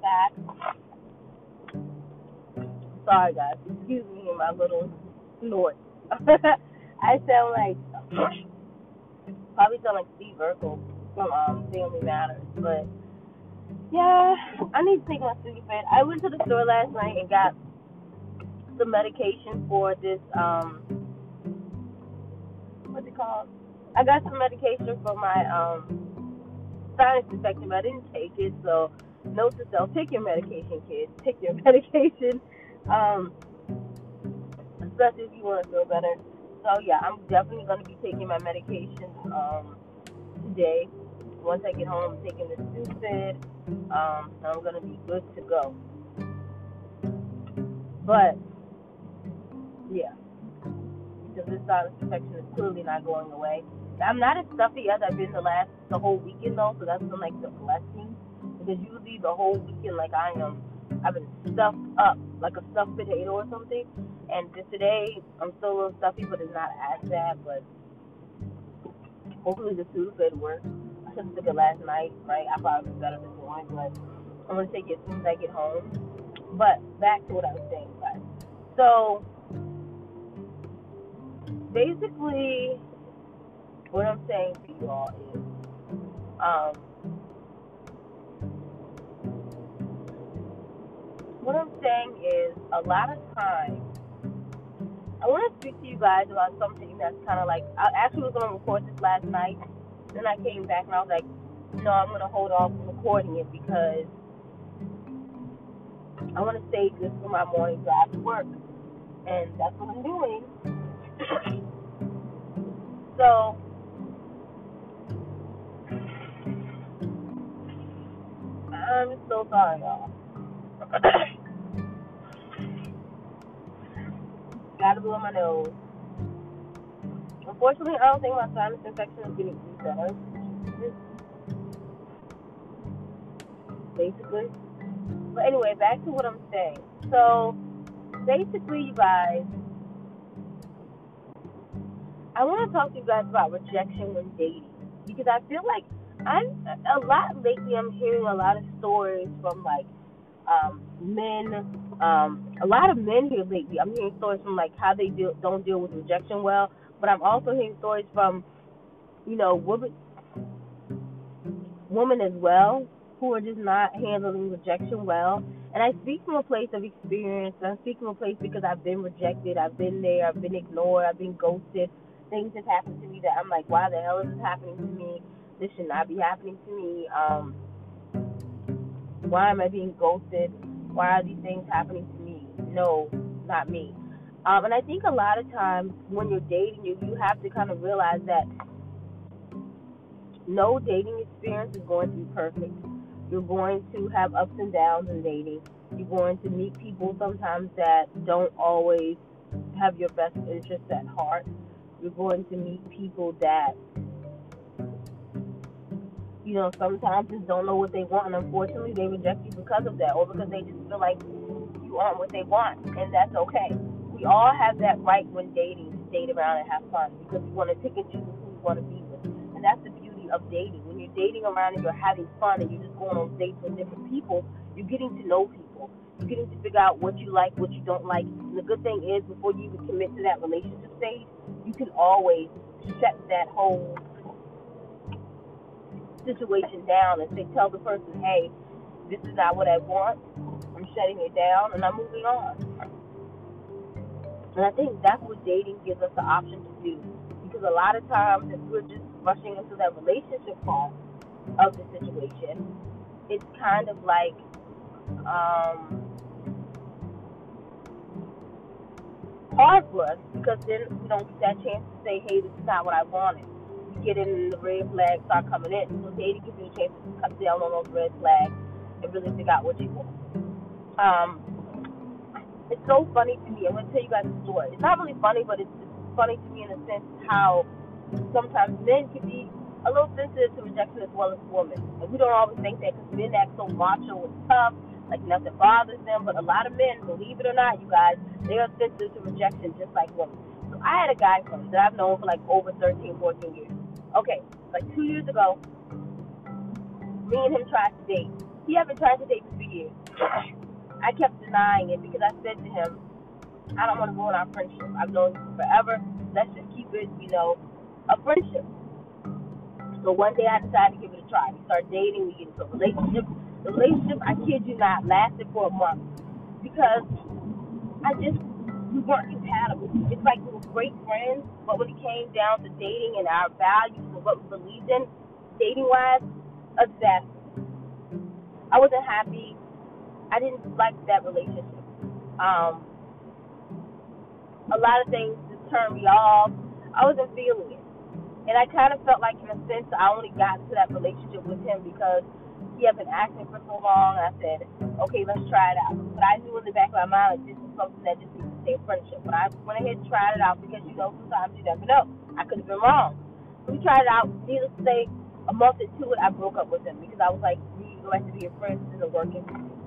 back. Sorry, guys. Excuse me in my little snort. I sound like, probably sound like Steve Urkel from Family Matters. But, yeah, I need to take my Sudafed. I went to the store last night and got some medication for this, what's it called? I got some medication for my sinus infection, but I didn't take it, so note to self, take your medication, kids. Take your medication, especially if you want to feel better. So, yeah, I'm definitely going to be taking my medication today. Once I get home, I'm taking the Sudafed, and I'm going to be good to go. But, yeah, because this sinus infection is clearly not going away. I'm not as stuffy as I've been the whole weekend though, so that's been like the blessing. Because usually the whole weekend, like I've been stuffed up like a stuffed potato or something. And just today, I'm still a little stuffy, but it's not as bad. But hopefully the Sudafed works. I should have took it last night, right? I probably was better this morning, but I'm gonna take it as soon as I get home. But back to what I was saying, guys. So basically, what I'm saying to you all is, what I'm saying is, a lot of times, I want to speak to you guys about something that's kind of like, I actually was going to record this last night, then I came back and I was like, no, I'm going to hold off recording it because I want to save this for my morning drive to work, and that's what I'm doing. So, I'm so sorry, y'all. Gotta blow my nose. Unfortunately, I don't think my sinus infection is getting better. Basically. But anyway, back to what I'm saying. So, basically, you guys, I want to talk to you guys about rejection when dating. Because I feel like I'm hearing a lot of stories from, like, men, a lot of men here lately. I'm hearing stories from, like, how they don't deal with rejection well. But I'm also hearing stories from, women as well, who are just not handling rejection well. And I speak from a place of experience. I speak from a place because I've been rejected. I've been there. I've been ignored. I've been ghosted. Things have happened to me that I'm like, why the hell is this happening to me? This should not be happening to me. Why am I being ghosted? Why are these things happening to me? No, not me. And I think a lot of times when you're dating, you have to kind of realize that no dating experience is going to be perfect. You're going to have ups and downs in dating. You're going to meet people sometimes that don't always have your best interests at heart. You're going to meet people that, sometimes just don't know what they want, and unfortunately they reject you because of that, or because they just feel like you aren't what they want, and that's okay. We all have that right when dating to date around and have fun, because we want to pick and choose who we want to be with, and that's the beauty of dating. When you're dating around and you're having fun and you're just going on dates with different people, you're getting to know people. You're getting to figure out what you like, what you don't like. And the good thing is, before you even commit to that relationship stage, you can always shut that whole situation down and tell the person, hey, this is not what I want. I'm shutting it down and I'm moving on. And I think that's what dating gives us the option to do. Because a lot of times, if we're just rushing into that relationship part of the situation, it's kind of like hard for us, because then we don't get that chance to say, hey, this is not what I wanted. We get in, the red flags start coming in. So dating gives you a chance to cut down on those red flags and really figure out what you want. It's so funny to me. I'm going to tell you guys a story. It's not really funny, but it's funny to me in a sense how sometimes men can be a little sensitive to rejection as well as women. And we don't always think that, because men act so macho and tough, like nothing bothers them. But a lot of men, believe it or not, you guys, they are sensitive to rejection just like women. So I had a guy friend that I've known for like over 13, 14 years. Okay, like 2 years ago, me and him tried to date. He had been trying to date me for years. I kept denying it because I said to him, I don't want to ruin our friendship. I've known you forever. Let's just keep it, a friendship. So one day I decided to give it a try. We started dating. We get into a relationship. The relationship, I kid you not, lasted for a month because we weren't compatible. It's like we were great friends, but when it came down to dating and our values and what we believed in, dating-wise, a disaster. I wasn't happy. I didn't like that relationship. A lot of things just turned me off. I wasn't feeling it. And I kind of felt like, in a sense, I only got into that relationship with him because he had been acting for so long. I said, okay, let's try it out. But I knew in the back of my mind, like, this is something that just needs to stay a friendship. But I went ahead and tried it out because, sometimes you never know. I could have been wrong. So we tried it out. Needless to say, a month into it, I broke up with him because I was like, we go back to being friends. This isn't working.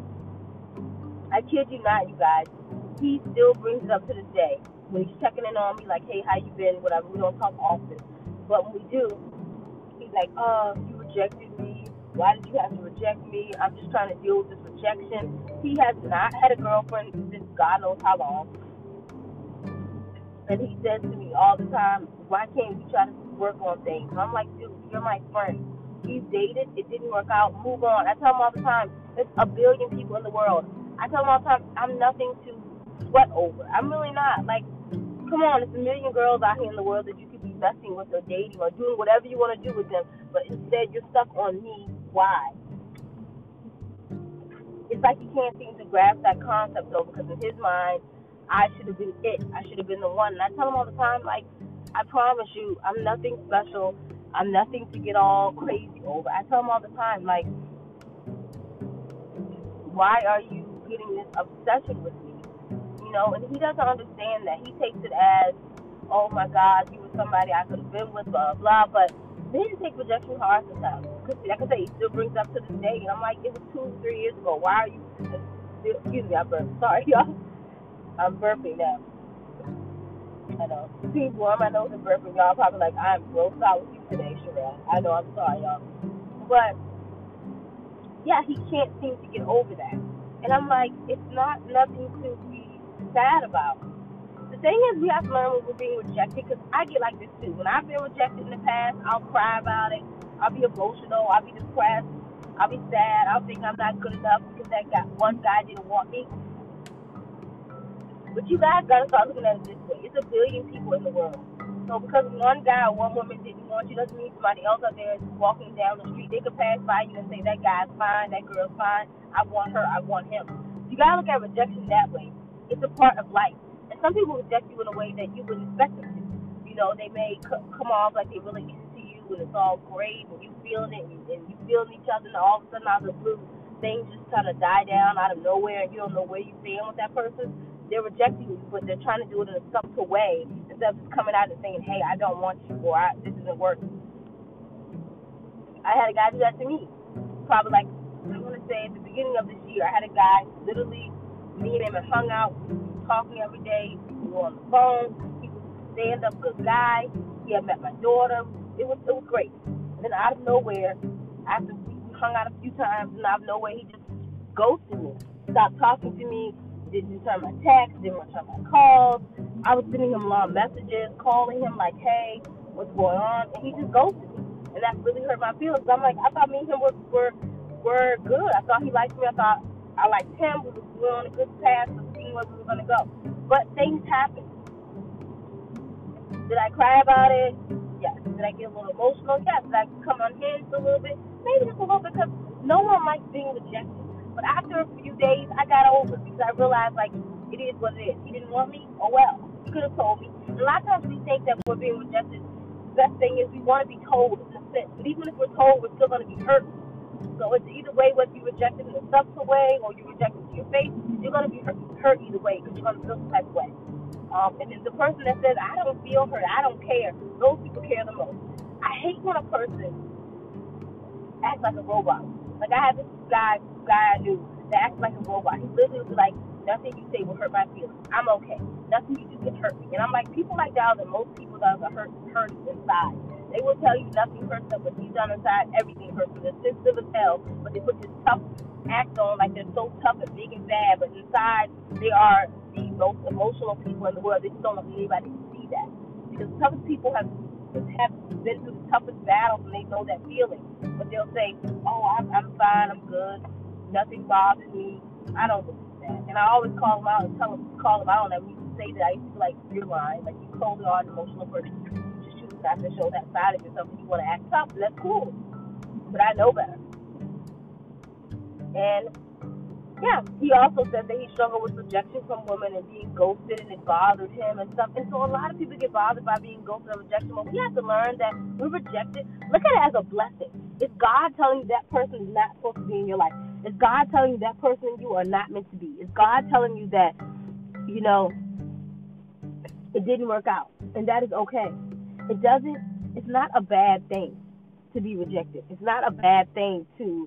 I kid you not, you guys. He still brings it up to this day. When he's checking in on me, like, hey, how you been? Whatever. We don't talk often. But when we do, he's like, you rejected me. Why did you have to reject me? I'm just trying to deal with this rejection. He has not had a girlfriend since God knows how long. And he says to me all the time, why can't we try to work on things? And I'm like, dude, you're my friend. He's dated. It didn't work out. Move on. I tell him all the time, there's a billion people in the world. I tell him all the time, I'm nothing to sweat over. I'm really not. Like, come on, there's a million girls out here in the world that you could be messing with or dating or doing whatever you want to do with them, but instead you're stuck on me. Why? It's like he can't seem to grasp that concept though, because in his mind, I should have been it. I should have been the one. And I tell him all the time, like, I promise you, I'm nothing special. I'm nothing to get all crazy over. I tell him all the time, like, why are you getting this obsession with me? And he doesn't understand that. He takes it as, oh my God, you were somebody I could have been with, blah, blah, but men take rejection hard sometimes. Because, like I say, he still brings up to this day, and I'm like, it was 2-3 years ago. Why are you, excuse me, I'm burping. Sorry, y'all. I'm burping now. I know. Being warm, I know it's burping. Y'all probably like, I'm grossed out with you today, Sherelle. I know, I'm sorry, y'all. But, yeah, he can't seem to get over that. And I'm like, it's not nothing to be sad about. The thing is, we have to learn when we're being rejected, because I get like this too. When I've been rejected in the past, I'll cry about it. I'll be emotional. I'll be depressed. I'll be sad. I'll think I'm not good enough because one guy didn't want me. But you guys gotta start looking at it this way. It's a billion people in the world. So because one guy or one woman didn't want you doesn't mean somebody else out there is walking down the street. They could pass by you and say, that guy's fine, that girl's fine. I want her, I want him. You gotta look at rejection that way. It's a part of life. And some people reject you in a way that you wouldn't expect them to. They may come off like they really into you and it's all great and you feeling it and you feeling each other, and all of a sudden out of the blue, things just kind of die down out of nowhere and you don't know where you stand with that person. They're rejecting you, but they're trying to do it in a subtle way instead of just coming out and saying, hey, I don't want you, or this isn't working. I had a guy do that to me. Probably like, I'm going to say at the beginning of this year, I had a guy, literally, me and him had hung out, talking every day, we were on the phone, he was a stand-up good guy, he had met my daughter, it was great. And then out of nowhere, after we hung out a few times, and out of nowhere, he just ghosted me, stopped talking to me, didn't return my texts, didn't return my calls. I was sending him long messages, calling him like, hey, what's going on? And he just ghosted me. And that really hurt my feelings. I'm like, I thought me and him were good. I thought he liked me. I thought I liked him. We were on a good path of seeing where we were going to go. But things happened. Did I cry about it? Yes. Did I get a little emotional? Yes. Did I come unhinged a little bit? Maybe just a little bit, because no one likes being rejected. But after a few days, I got over it because I realized, like, it is what it is. He didn't want me? Oh, well. He could have told me. And a lot of times we think that we're being rejected. The best thing is we want to be told in a sense. But even if we're told, we're still going to be hurt. So it's either way, whether you reject it in a subtle way or you reject it to your face, you're going to be hurt either way because you're going to feel some type of way. And then the person that says, I don't feel hurt, I don't care, those people care the most. I hate when a person acts like a robot. Like, I had this guy I knew that acted like a robot. He literally was like, nothing you say will hurt my feelings. I'm okay. Nothing you do can hurt me. And I'm like, people like that are the most people that are hurt inside. They will tell you nothing hurts them, but deep down inside, everything hurts them. They're sensitive as hell, but they put this tough act on like they're so tough and big and bad, but inside they are the most emotional people in the world. They just don't want anybody to see that, because the toughest people have been through the toughest battles and they know that feeling. But they'll say, "Oh, I'm fine, I'm good, nothing bothers me." I don't believe that, and I always call them out and call them out on that. When you say that, I used to be like, "You're lying. Like, you clearly are an emotional person. You just choose not to show that side of yourself. If you want to act tough, that's cool. But I know better." And yeah, he also said that he struggled with rejection from women and being ghosted, and it bothered him and stuff. And so a lot of people get bothered by being ghosted and rejection. But we have to learn that we're rejected. Look at it as a blessing. Is God telling you that person is not supposed to be in your life? Is God telling you that person you are not meant to be? Is God telling you that, you know, it didn't work out? And that is okay. It's not a bad thing to be rejected. It's not a bad thing to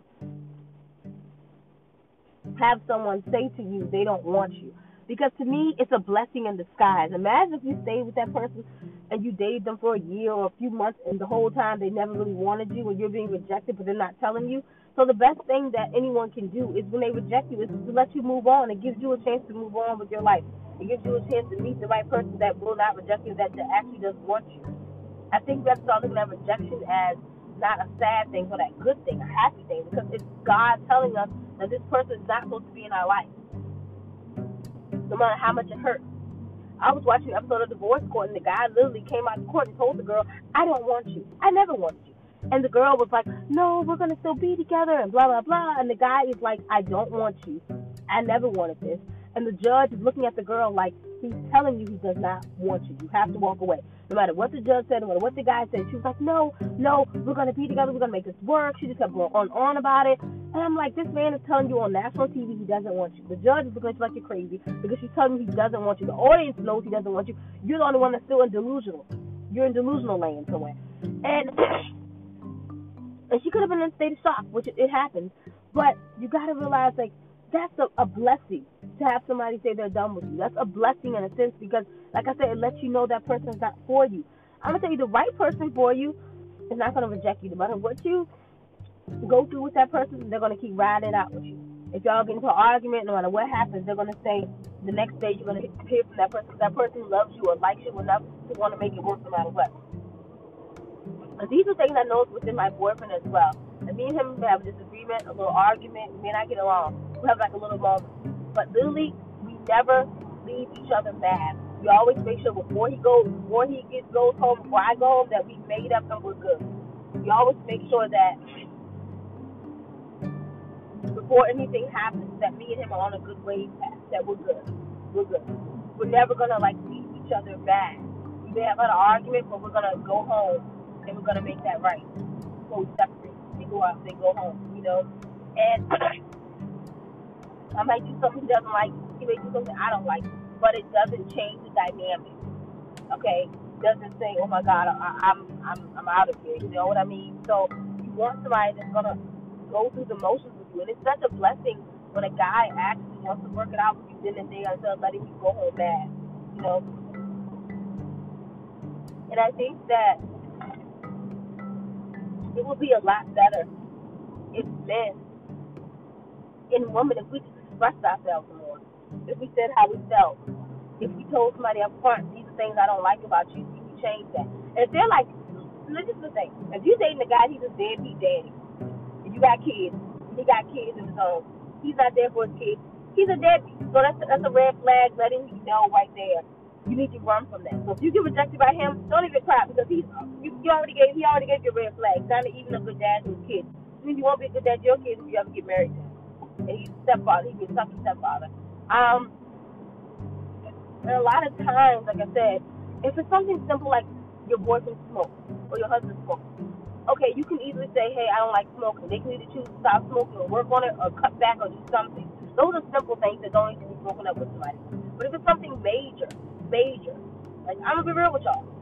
have someone say to you they don't want you, because to me it's a blessing in disguise. Imagine if you stayed with that person and you dated them for a year or a few months, and the whole time they never really wanted you, and you're being rejected but they're not telling you. So the best thing that anyone can do is, when they reject you, is to let you move on. It gives you a chance to move on with your life. It gives you a chance to meet the right person that will not reject you, that actually does want you. I think we have to start looking at rejection as not a sad thing, but a good thing, a happy thing, because it's God telling us that this person is not supposed to be in our life, no matter how much it hurts. I was watching an episode of Divorce Court, and the guy literally came out of court and told the girl, "I don't want you. I never want you." And the girl was like, "No, we're going to still be together," and blah, blah, blah. And the guy is like, "I don't want you. I never wanted this." And the judge is looking at the girl like, he's telling you he does not want you. You have to walk away. No matter what the judge said, no matter what the guy said. She was like, no, we're going to be together. We're going to make this work. She just kept going on about it. And I'm like, this man is telling you on national TV he doesn't want you. The judge is looking at you like you're crazy because she's telling you he doesn't want you. The audience knows he doesn't want you. You're the only one that's still in delusional. You're in delusional land somewhere. And she could have been in a state of shock, which it happens. But you got to realize, like, that's a blessing to have somebody say they're done with you. That's a blessing in a sense, because, like I said, it lets you know that person is not for you. I'm going to tell you, the right person for you is not going to reject you. No matter what you go through with that person, they're going to keep riding it out with you. If y'all get into an argument, no matter what happens, they're going to say the next day you're going to hear from that person. That person loves you or likes you enough to want to make it work no matter what. And these are things I know within my boyfriend as well. And me and him have a disagreement, a little argument. We may not get along. We have like a little moment. But literally, we never leave each other mad. We always make sure before he goes home, before I go home, that we made up and we're good. We always make sure that before anything happens, that me and him are on a good wave path, that we're good. We're good. We're never going to like leave each other mad. We may have an argument, but we're going to go home and we're going to make that right. So we separate. They go out, they go home, you know. And I might do something he doesn't like. He may do something I don't like. But it doesn't change the dynamic. Okay? It doesn't say, oh my God, I'm out of here. You know what I mean? So you want somebody that's gonna go through the motions with you. And it's such a blessing when a guy actually wants to work it out with you then and there instead of letting you go home mad. You know? And I think that it would be a lot better if men and women, if we just expressed ourselves more. If we said how we felt. If we told somebody up front, these are things I don't like about you, you can change that. And if they're like, listen to the thing, if you're dating a guy, he's a deadbeat daddy. If you got kids, he got kids in his own, he's not there for his kids, he's a deadbeat. So that's a red flag letting you know right there. You need to run from that. So if you get rejected by him, don't even cry, because he already gave you a red flag. He's not even a good dad to his kids. I mean, you won't be a good dad to your kids if you ever get married to him. And he's a stepfather. He's a sucky stepfather. And a lot of times, like I said, if it's something simple like your boyfriend smokes or your husband smokes, okay, you can easily say, hey, I don't like smoking. They can either choose to stop smoking or work on it or cut back or do something. Those are simple things that don't need to be broken up with somebody. But if it's something major, like, I'm going to be real with y'all.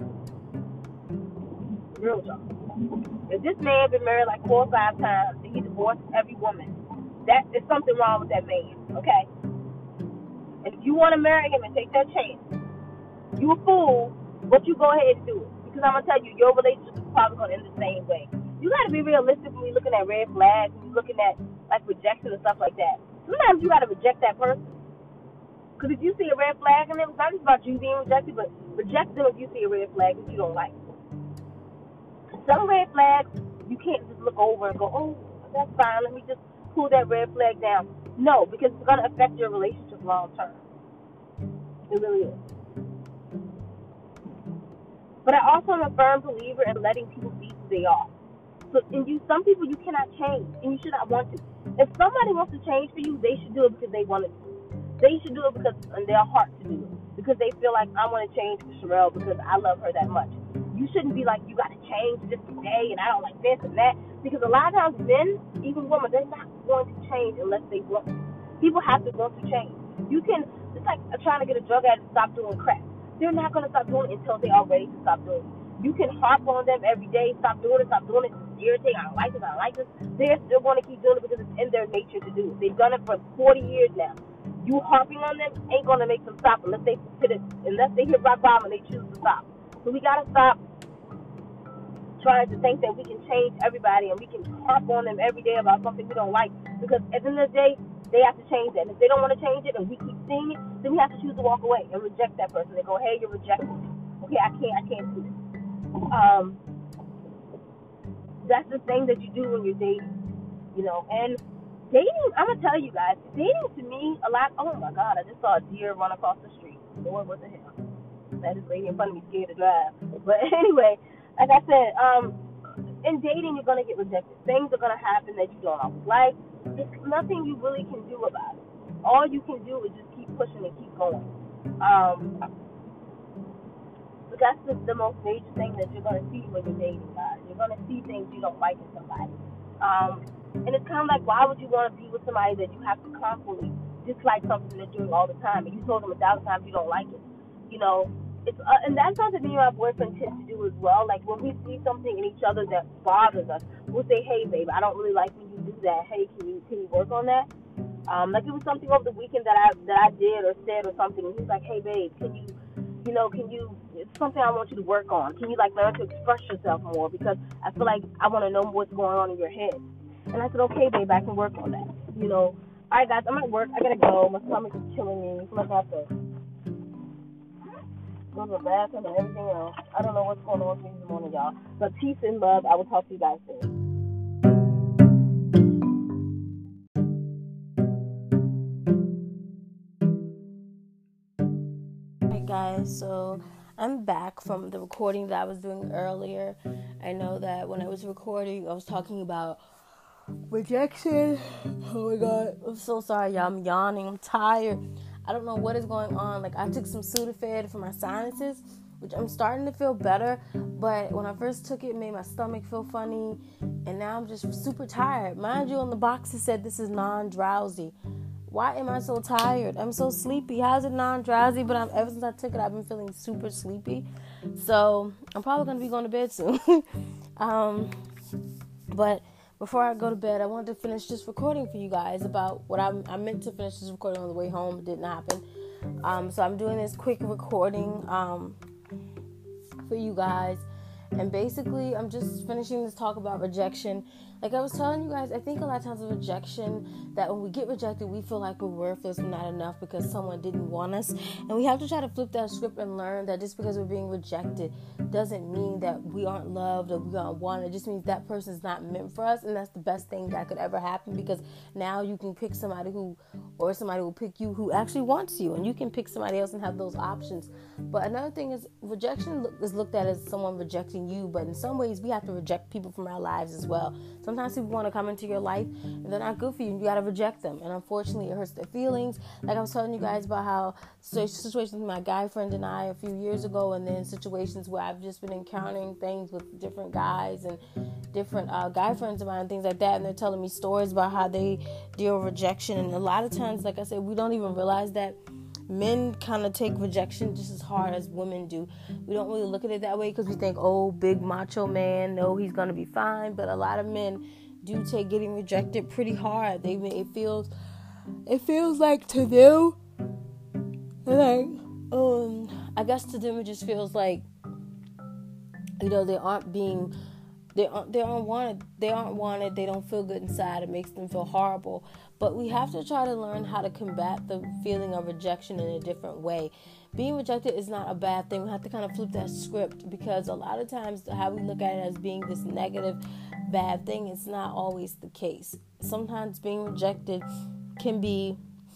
If this man been married like 4 or 5 times and he divorced every woman, that is something wrong with that man, okay? And if you want to marry him and take that chance, you a fool, but you go ahead and do it. Because I'm going to tell you, your relationship is probably going to end the same way. You got to be realistic when you're looking at red flags, when you're looking at like rejection and stuff like that. Sometimes you gotta reject that person. Because if you see a red flag in them, it's not just about you being rejected, but reject them if you see a red flag that you don't like. Some red flags, you can't just look over and go, oh, that's fine, let me just pull that red flag down. No, because it's going to affect your relationship long term. It really is. But I also am a firm believer in letting people be who they are. So, some people you cannot change, and you should not want to. If somebody wants to change for you, they should do it because they want to. They should do it because in their heart to do it. Because they feel like I want to change for Sherelle because I love her that much. You shouldn't be like, you got to change this today, and I don't like this and that. Because a lot of times men, even women, they're not going to change unless they want to. People have to want to change. You can, it's like trying to get a drug addict to stop doing crack. They're not going to stop doing it until they are ready to stop doing it. You can harp on them every day, stop doing it, it's irritating, I don't like this. They're still going to keep doing it because it's in their nature to do it. They've done it for 40 years now. You harping on them ain't going to make them stop unless they hit rock bottom and they choose to stop. So we got to stop trying to think that we can change everybody and we can harp on them every day about something we don't like, because at the end of the day, they have to change that. And if they don't want to change it and we keep seeing it, then we have to choose to walk away and reject that person. They go, hey, you're rejected. Okay, I can't do this. That's the thing that you do when you're dating, and dating, I'm going to tell you guys, dating to me, oh my God, I just saw a deer run across the street. Lord, what the hell? That is lady in front of me scared to drive. But anyway, like I said, in dating, you're going to get rejected. Things are going to happen that you don't always like. There's nothing you really can do about it. All you can do is just keep pushing and keep going. But that's just the most major thing that you're going to see when you're dating, guys. You're going to see things you don't like in somebody. And it's kind of like, why would you want to be with somebody that you have to constantly dislike something they're doing all the time, and you told them 1,000 times you don't like it? It's and that's something me and my boyfriend tend to do as well. Like when we see something in each other that bothers us, we'll say, hey babe, I don't really like when you do that. Hey, can you work on that? Like it was something over the weekend that I did or said or something, and he's like, hey babe, can you it's something I want you to work on. Can you learn to express yourself more, because I feel like I want to know what's going on in your head. And I said, okay babe, I can work on that. All right guys, I'm at work, I gotta go, my stomach is killing me, so I'm gonna have to go to the bathroom and everything else. I don't know what's going on with me this morning, y'all. But peace and love. I will talk to you guys soon. Hey guys, so I'm back from the recording that I was doing earlier. I know that when I was recording, I was talking about rejection. Oh my God, I'm so sorry, y'all. I'm yawning. I'm tired. I don't know what is going on. I took some Sudafed for my sinuses, which I'm starting to feel better. But when I first took it made my stomach feel funny. And now I'm just super tired. Mind you, on the box it said this is non-drowsy. Why am I so tired? I'm so sleepy. How's it non-drowsy? But ever since I took it, I've been feeling super sleepy. So I'm probably going to be going to bed soon. But before I go to bed, I wanted to finish this recording for you guys about what I meant to finish this recording on the way home. It didn't happen. So I'm doing this quick recording for you guys. And basically, I'm just finishing this talk about rejection. Like I was telling you guys, I think a lot of times with rejection, that when we get rejected, we feel like we're worthless, we're not enough because someone didn't want us. And we have to try to flip that script and learn that just because we're being rejected doesn't mean that we aren't loved or we aren't wanted. It just means that person's not meant for us. And that's the best thing that could ever happen, because now you can pick somebody who will pick you who actually wants you. And you can pick somebody else and have those options. But another thing is, rejection is looked at as someone rejecting you. But in some ways, we have to reject people from our lives as well. Sometimes people want to come into your life and they're not good for you. You got to reject them. And unfortunately, it hurts their feelings. Like I was telling you guys about how situations with my guy friend and I a few years ago, and then situations where I've just been encountering things with different guys and different guy friends of mine and things like that. And they're telling me stories about how they deal with rejection. And a lot of times, like I said, we don't even realize that men kind of take rejection just as hard as women do. We don't really look at it that way because we think, oh, big macho man, no, he's going to be fine. But a lot of men do take getting rejected pretty hard. It feels like to them, I guess to them it just feels like, they aren't being they're unwanted. They aren't wanted. They don't feel good inside. It makes them feel horrible. But we have to try to learn how to combat the feeling of rejection in a different way. Being rejected is not a bad thing. We have to kind of flip that script, because a lot of times how we look at it as being this negative, bad thing, it's not always the case. Sometimes being rejected can be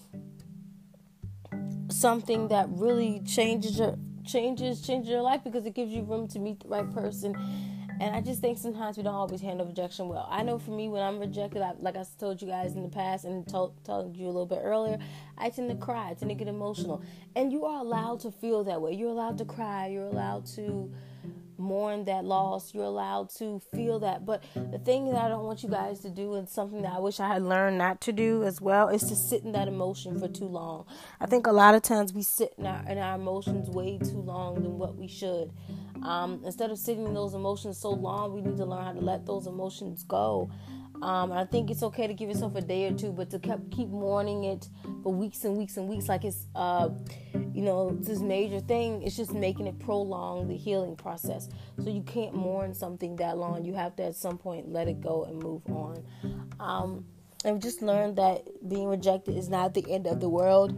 something that really changes your life, because it gives you room to meet the right person. And I just think sometimes we don't always handle rejection well. I know for me, when I'm rejected, like I told you guys in the past and told you a little bit earlier, I tend to cry. I tend to get emotional. And you are allowed to feel that way. You're allowed to cry. You're allowed to mourn that loss. You're allowed to feel that. But the thing that I don't want you guys to do, and something that I wish I had learned not to do as well, is to sit in that emotion for too long. I think a lot of times we sit in our emotions way too long than what we should. Instead of sitting in those emotions so long, we need to learn how to let those emotions go. I think it's okay to give yourself a day or two, but to keep mourning it for weeks and weeks and weeks, like it's this major thing, it's just making it prolong the healing process. So you can't mourn something that long. You have to at some point let it go and move on. I've just learned that being rejected is not the end of the world.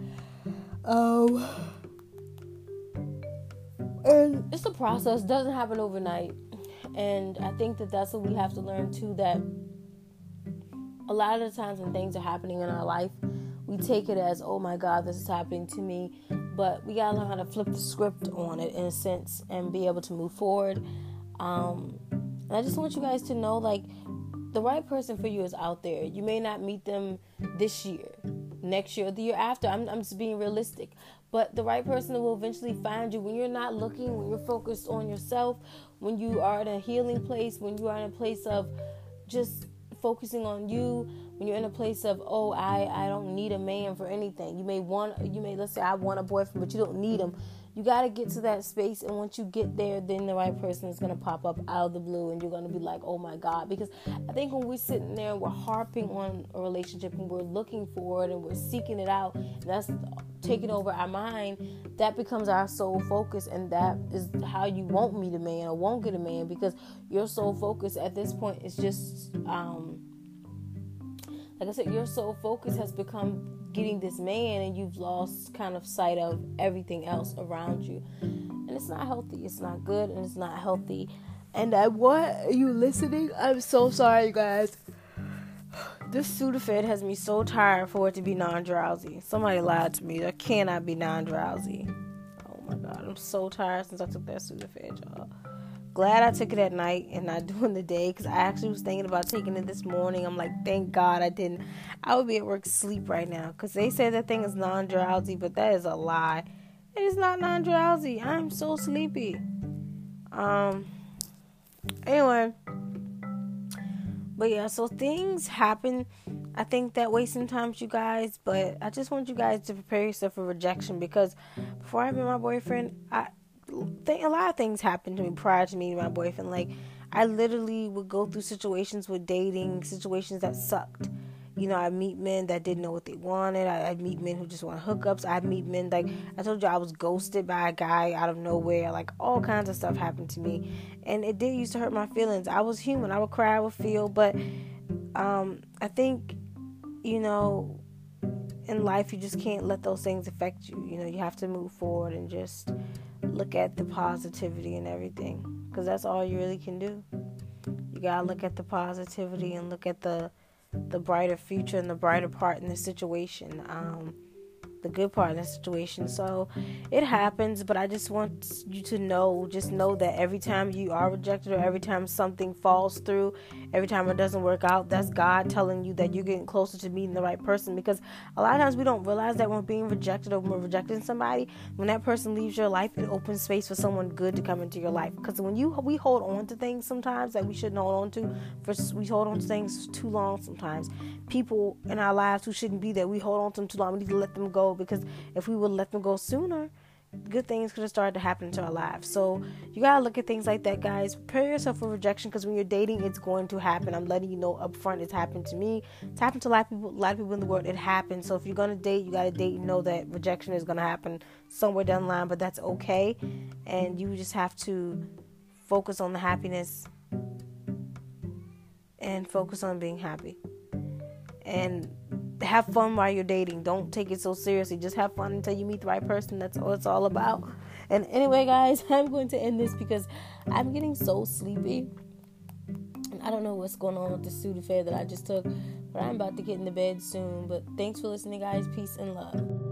And it's a process. It doesn't happen overnight. And I think that that's what we have to learn too, that a lot of the times when things are happening in our life, we take it as, oh my God, this is happening to me. But we got to learn how to flip the script on it, in a sense, and be able to move forward. And I just want you guys to know, like, the right person for you is out there. You may not meet them this year, next year, or the year after. I'm just being realistic. But the right person will eventually find you when you're not looking, when you're focused on yourself, when you are in a healing place, when you are in a place of just focusing on you, when you're in a place of, oh, I don't need a man for anything. You may let's say I want a boyfriend, but you don't need him. You got to get to that space, and once you get there, then the right person is going to pop up out of the blue, and you're going to be like, oh my God. Because I think when we're sitting there and we're harping on a relationship and we're looking for it and we're seeking it out, and that's taking over our mind, that becomes our sole focus, and that is how you won't meet a man or won't get a man, because your sole focus at this point is just, like I said, your sole focus has become getting this man, and you've lost kind of sight of everything else around you. And it's not healthy. It's not good, and it's not healthy. And I want you listening. I'm so sorry, you guys. This Sudafed has me so tired for it to be non-drowsy. Somebody lied to me. That cannot be non-drowsy. Oh my God, I'm so tired since I took that Sudafed, y'all. Glad I took it at night and not during the day, because I actually was thinking about taking it this morning. I'm like, thank God I didn't. I would be at work asleep right now, because they said that thing is non-drowsy, but that is a lie. It is not non-drowsy. I'm so sleepy. Anyway, but yeah, so things happen, I think, that way sometimes, you guys, but I just want you guys to prepare yourself for rejection, because before I met my boyfriend, a lot of things happened to me prior to meeting my boyfriend. Like, I literally would go through situations with dating, situations that sucked. You know, I'd meet men that didn't know what they wanted. I'd meet men who just want hookups. I'd meet men, like, I told you, I was ghosted by a guy out of nowhere. Like, all kinds of stuff happened to me. And it did used to hurt my feelings. I was human. I would cry, I would feel. But I think, you know, in life, you just can't let those things affect you. You know, you have to move forward and just look at the positivity and everything, because that's all you really can do. You gotta look at the positivity and look at the brighter future and the brighter part in the situation, the good part in the situation. So it happens, but I just want you to know, just know that every time you are rejected, or every time something falls through, every time it doesn't work out, that's God telling you that you're getting closer to meeting the right person. Because a lot of times we don't realize that when being rejected, or when we're rejecting somebody, when that person leaves your life, it opens space for someone good to come into your life. Because when we hold on to things sometimes that we shouldn't hold on to, we hold on to things too long sometimes. People in our lives who shouldn't be there, we hold on to them too long. We need to let them go, because if we would let them go sooner, good things could have started to happen to our lives. So you gotta look at things like that, guys. Prepare yourself for rejection, because when you're dating, it's going to happen. I'm letting you know up front. It's happened to me. It's happened to a lot of people in the world. It happens. So if you're gonna date, you gotta date and know that rejection is gonna happen somewhere down the line, but that's okay. And you just have to focus on the happiness and focus on being happy. And have fun while you're dating. Don't take it so seriously. Just have fun until you meet the right person. That's all it's all about. And anyway, guys, I'm going to end this because I'm getting so sleepy. And I don't know what's going on with the Sudafed that I just took. But I'm about to get into bed soon. But thanks for listening, guys. Peace and love.